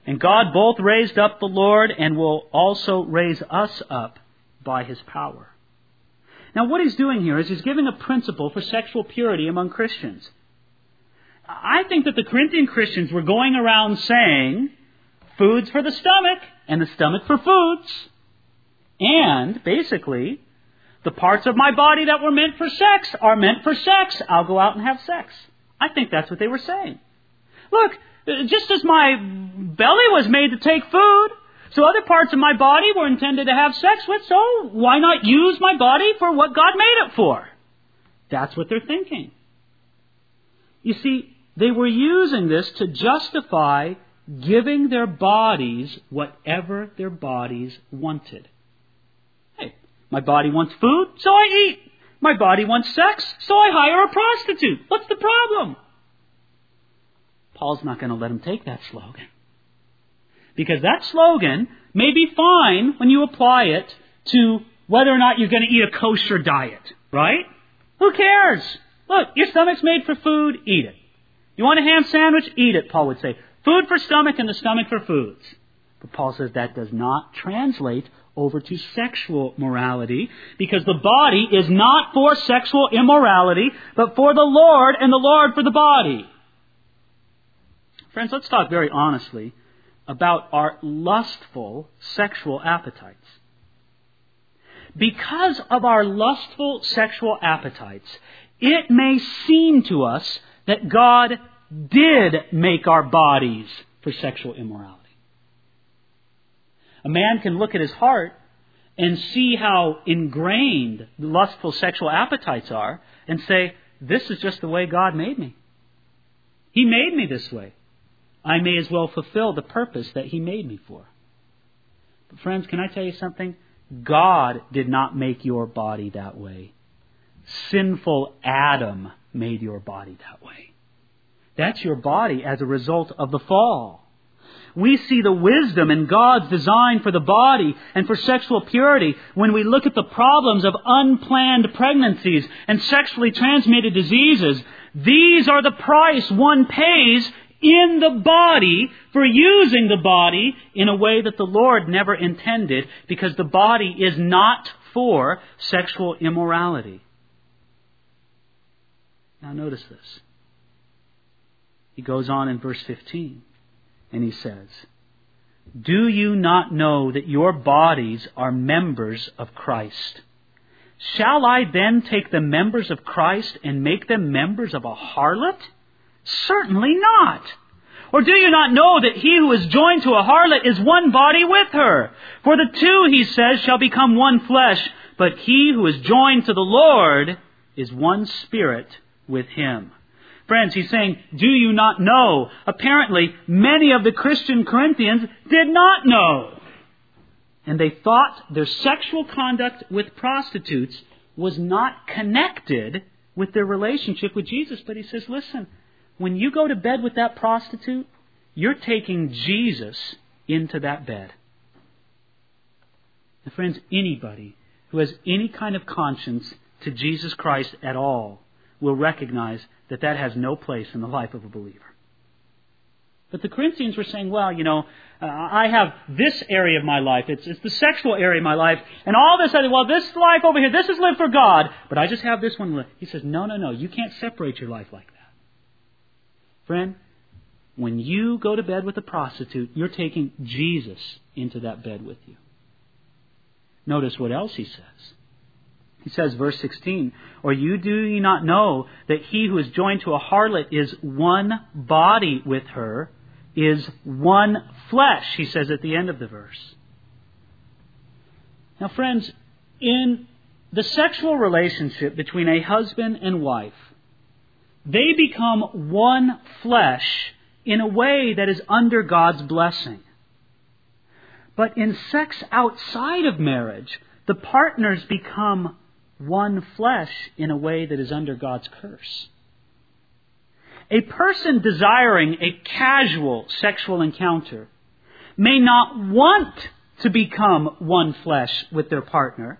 And God both raised up the Lord and will also raise us up by His power. Now what He's doing here is He's giving a principle for sexual purity among Christians. I think that the Corinthian Christians were going around saying, food's for the stomach and the stomach for foods. And basically, the parts of my body that were meant for sex are meant for sex. I'll go out and have sex. I think that's what they were saying. Look, just as my belly was made to take food, so other parts of my body were intended to have sex with, so why not use my body for what God made it for? That's what they're thinking. You see, they were using this to justify giving their bodies whatever their bodies wanted. Hey, my body wants food, so I eat. My body wants sex, so I hire a prostitute. What's the problem? Paul's not going to let them take that slogan. Because that slogan may be fine when you apply it to whether or not you're going to eat a kosher diet, right? Who cares? Look, your stomach's made for food, eat it. You want a ham sandwich? Eat it, Paul would say. Food for stomach and the stomach for foods. But Paul says that does not translate over to sexual morality, because the body is not for sexual immorality, but for the Lord, and the Lord for the body. Friends, let's talk very honestly about our lustful sexual appetites. Because of our lustful sexual appetites, it may seem to us that God did make our bodies for sexual immorality. A man can look at his heart and see how ingrained lustful sexual appetites are and say, this is just the way God made me. He made me this way. I may as well fulfill the purpose that He made me for. But friends, can I tell you something? God did not make your body that way. Sinful Adam made your body that way. That's your body as a result of the fall. We see the wisdom in God's design for the body and for sexual purity when we look at the problems of unplanned pregnancies and sexually transmitted diseases. These are the price one pays in the body for using the body in a way that the Lord never intended, because the body is not for sexual immorality. Now notice this. He goes on in verse fifteen and he says, do you not know that your bodies are members of Christ? Shall I then take the members of Christ and make them members of a harlot? Certainly not. Or do you not know that he who is joined to a harlot is one body with her? For the two, he says, shall become one flesh, but he who is joined to the Lord is one spirit with Him. Friends, he's saying, do you not know? Apparently, many of the Christian Corinthians did not know. And they thought their sexual conduct with prostitutes was not connected with their relationship with Jesus. But he says, listen, when you go to bed with that prostitute, you're taking Jesus into that bed. Now, friends, anybody who has any kind of conscience to Jesus Christ at all will recognize that that has no place in the life of a believer. But the Corinthians were saying, well, you know, uh, I have this area of my life. It's, it's the sexual area of my life. And all this other, well, this life over here, this is lived for God. But I just have this one. He says, no, no, no. You can't separate your life like that. Friend, when you go to bed with a prostitute, you're taking Jesus into that bed with you. Notice what else he says. He says, verse sixteen, or you do you not know that he who is joined to a harlot is one body with her, is one flesh, he says at the end of the verse. Now, friends, in the sexual relationship between a husband and wife, they become one flesh in a way that is under God's blessing. But in sex outside of marriage, the partners become one flesh in a way that is under God's curse. A person desiring a casual sexual encounter may not want to become one flesh with their partner,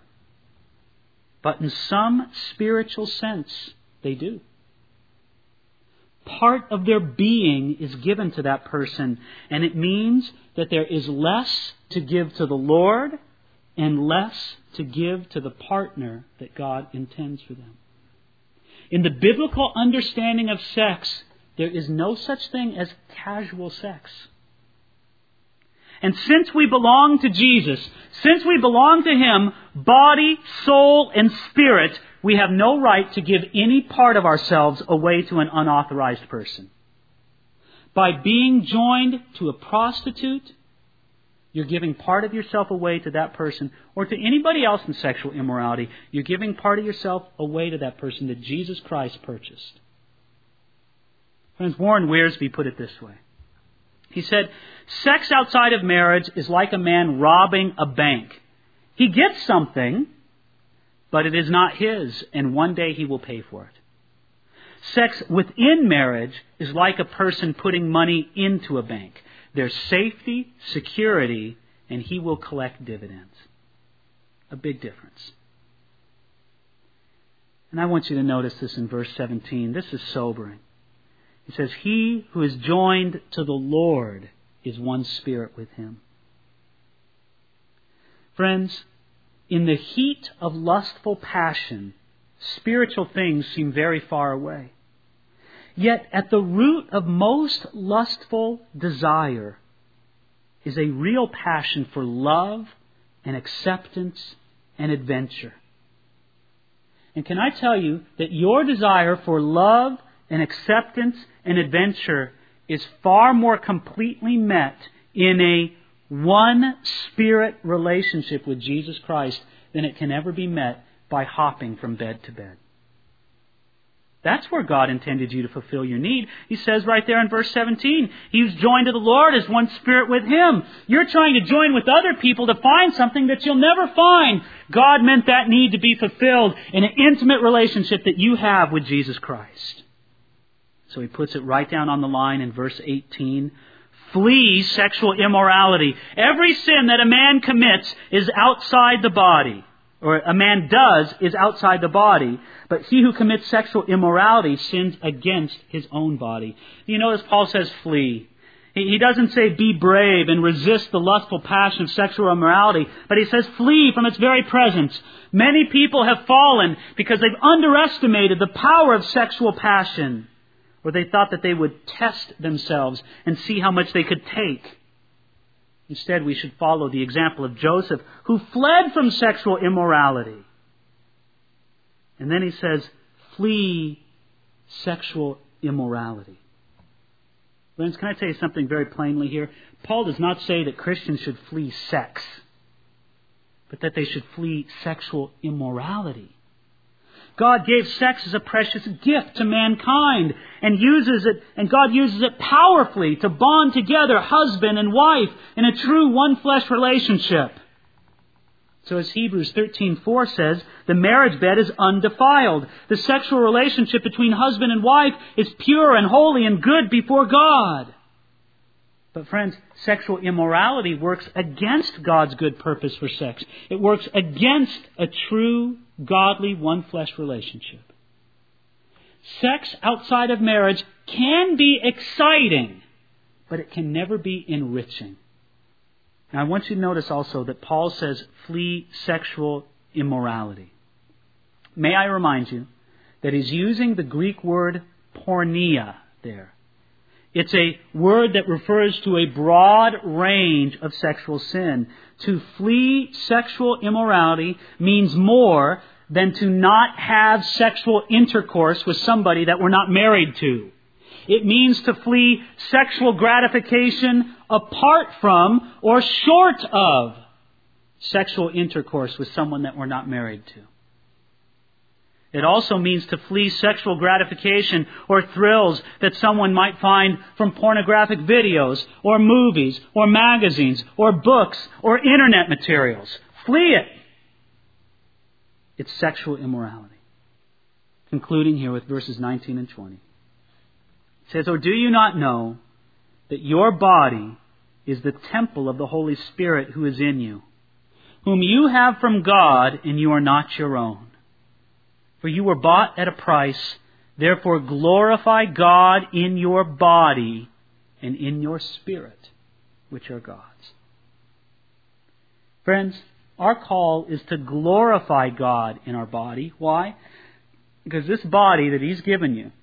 but in some spiritual sense, they do. part of their being is given to that person. And it means that there is less to give to the Lord and less to give to the partner that God intends for them. In the biblical understanding of sex, there is no such thing as casual sex. And since we belong to Jesus, since we belong to Him, body, soul, and spirit, we have no right to give any part of ourselves away to an unauthorized person. By being joined to a prostitute, you're giving part of yourself away to that person, or to anybody else in sexual immorality. You're giving part of yourself away to that person that Jesus Christ purchased. Friends, Warren Wiersbe put it this way. He said, sex outside of marriage is like a man robbing a bank. He gets something, but it is not his, and one day he will pay for it. Sex within marriage is like a person putting money into a bank. There's safety, security, and he will collect dividends. A big difference. And I want you to notice this in verse seventeen. This is sobering. He says, he who is joined to the Lord is one spirit with Him. Friends, in the heat of lustful passion, spiritual things seem very far away. Yet at the root of most lustful desire is a real passion for love and acceptance and adventure. And can I tell you that your desire for love and acceptance and adventure is far more completely met in a one spirit relationship with Jesus Christ than it can ever be met by hopping from bed to bed. That's where God intended you to fulfill your need. He says right there in verse seventeen, he who's joined to the Lord is one spirit with Him. You're trying to join with other people to find something that you'll never find. God meant that need to be fulfilled in an intimate relationship that you have with Jesus Christ. So he puts it right down on the line in verse eighteen. Flee sexual immorality. Every sin that a man commits is outside the body. Or a man does is outside the body. But he who commits sexual immorality sins against his own body. You notice Paul says flee. He doesn't say be brave and resist the lustful passion of sexual immorality. But he says flee from its very presence. Many people have fallen because they've underestimated the power of sexual passion. Or they thought that they would test themselves and see how much they could take. Instead, we should follow the example of Joseph, who fled from sexual immorality. And then he says, flee sexual immorality. Friends, can I tell you something very plainly here? Paul does not say that Christians should flee sex, but that they should flee sexual immorality. God gave sex as a precious gift to mankind and uses it, and God uses it powerfully to bond together husband and wife in a true one flesh relationship. So as Hebrews thirteen four says, the marriage bed is undefiled. The sexual relationship between husband and wife is pure and holy and good before God. But friends, sexual immorality works against God's good purpose for sex. It works against a true, godly, one-flesh relationship. Sex outside of marriage can be exciting, but it can never be enriching. Now, I want you to notice also that Paul says, flee sexual immorality. May I remind you that he's using the Greek word porneia there. It's a word that refers to a broad range of sexual sin. To flee sexual immorality means more than to not have sexual intercourse with somebody that we're not married to. It means to flee sexual gratification apart from or short of sexual intercourse with someone that we're not married to. It also means to flee sexual gratification or thrills that someone might find from pornographic videos or movies or magazines or books or internet materials. Flee it. It's sexual immorality. Concluding here with verses nineteen and twenty. It says, or do you not know that your body is the temple of the Holy Spirit who is in you, whom you have from God, and you are not your own? For you were bought at a price. Therefore glorify God in your body and in your spirit, which are God's. Friends, our call is to glorify God in our body. Why? Because this body that He's given you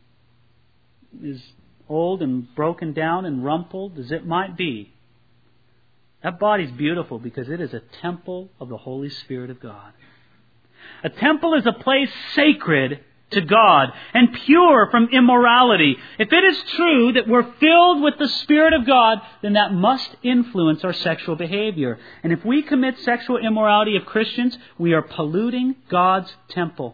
is old and broken down and rumpled as it might be. That body's beautiful because it is a temple of the Holy Spirit of God. A temple is a place sacred to God and pure from immorality. If it is true that we're filled with the Spirit of God, then that must influence our sexual behavior. And if we commit sexual immorality of Christians, we are polluting God's temple.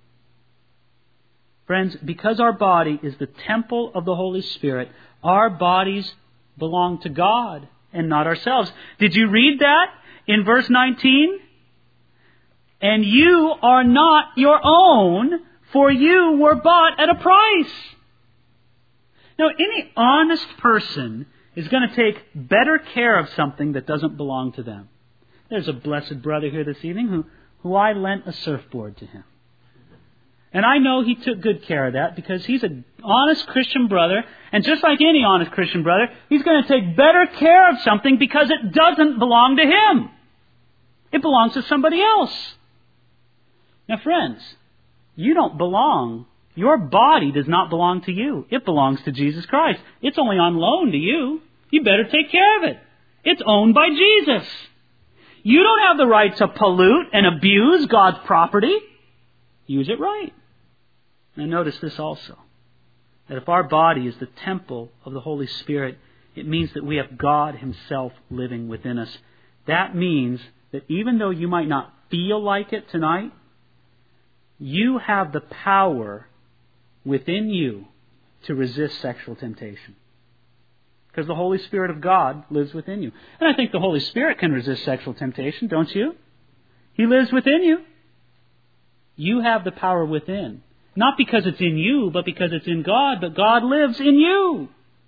Friends, because our body is the temple of the Holy Spirit, our bodies belong to God and not ourselves. Did you read that in verse nineteen? And you are not your own, for you were bought at a price. Now, any honest person is going to take better care of something that doesn't belong to them. There's a blessed brother here this evening who, who I lent a surfboard to him. And I know he took good care of that because he's an honest Christian brother. And just like any honest Christian brother, he's going to take better care of something because it doesn't belong to him. It belongs to somebody else. Now, friends, you don't belong. Your body does not belong to you. It belongs to Jesus Christ. It's only on loan to you. You better take care of it. It's owned by Jesus. You don't have the right to pollute and abuse God's property. Use it right. Now notice this also, that if our body is the temple of the Holy Spirit, it means that we have God Himself living within us. That means that even though you might not feel like it tonight, you have the power within you to resist sexual temptation. Because the Holy Spirit of God lives within you. And I think the Holy Spirit can resist sexual temptation, don't you? He lives within you. You have the power within. Not because it's in you, but because it's in God. But God lives in you.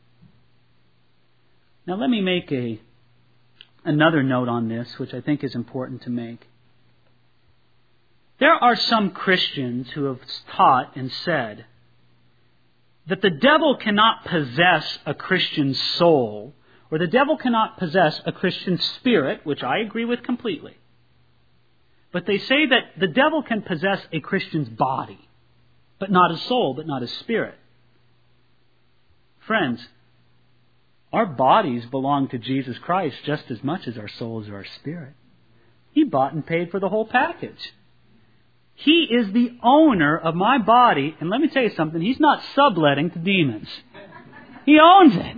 Now let me make a another note on this, which I think is important to make. There are some Christians who have taught and said that the devil cannot possess a Christian soul, or the devil cannot possess a Christian spirit, which I agree with completely. But they say that the devil can possess a Christian's body, but not a soul, but not a spirit. Friends, our bodies belong to Jesus Christ just as much as our souls or our spirit. He bought and paid for the whole package. He is the owner of my body, and let me tell you something, He's not subletting to demons. He owns it.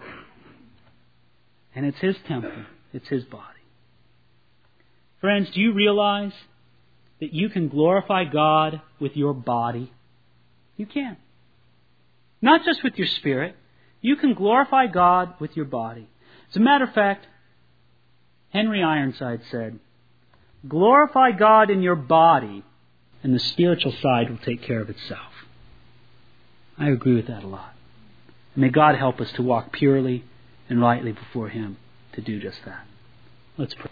And it's His temple. It's His body. Friends, do you realize that you can glorify God with your body? You can. Not just with your spirit. You can glorify God with your body. As a matter of fact, Henry Ironside said, glorify God in your body, and the spiritual side will take care of itself. I agree with that a lot. May God help us to walk purely and rightly before Him to do just that. Let's pray.